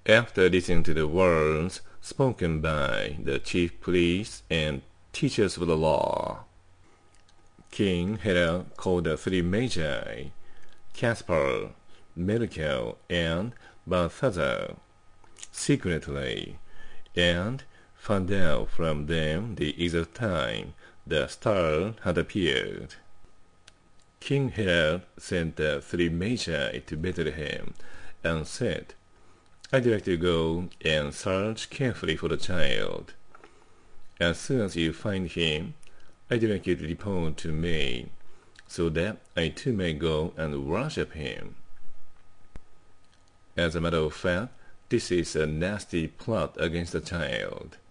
After listening to the words spoken by the chief priests and teachers of the law, King Herod called the three magi, Caspar, Melchior, and Balthazar, secretly, and found out from them the exact time the star had appeared. King Herod sent the three magi to Bethlehem and said, "I'd like to go and search carefully for the child. As soon as you find him, I'd like you to report to me, so that I too may go and worship him." As a matter of fact, this is a nasty plot against the child.